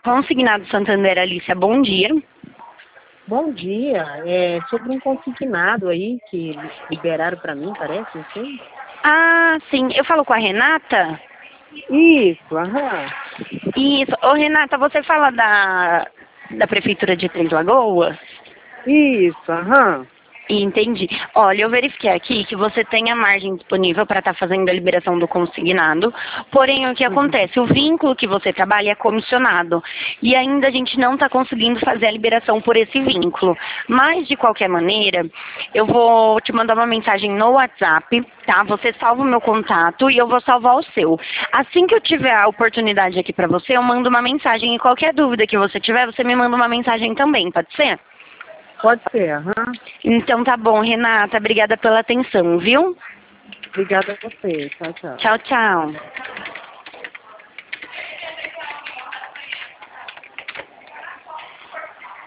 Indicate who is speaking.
Speaker 1: Consignado Santander, Alicia, bom dia.
Speaker 2: Bom dia. É sobre um consignado aí que liberaram para mim, parece, não sei.
Speaker 1: Ah, sim, eu falo com a Renata?
Speaker 2: Isso, aham.
Speaker 1: Isso. Ô, Renata, você fala da Prefeitura de Três Lagoas?
Speaker 2: Isso, aham.
Speaker 1: Entendi. Olha, eu verifiquei aqui que você tem a margem disponível para estar fazendo a liberação do consignado, porém o que
Speaker 2: Uhum.
Speaker 1: acontece? O vínculo que você trabalha é comissionado e ainda a gente não está conseguindo fazer a liberação por esse vínculo. Mas, de qualquer maneira, eu vou te mandar uma mensagem no WhatsApp, tá? Você salva o meu contato e eu vou salvar o seu. Assim que eu tiver a oportunidade aqui para você, eu mando uma mensagem e qualquer dúvida que você tiver, você me manda uma mensagem também, pode ser?
Speaker 2: Pode ser, aham.
Speaker 1: Então tá bom, Renata. Obrigada pela atenção, viu?
Speaker 2: Obrigada a você. Tchau, tchau.
Speaker 1: Tchau, tchau.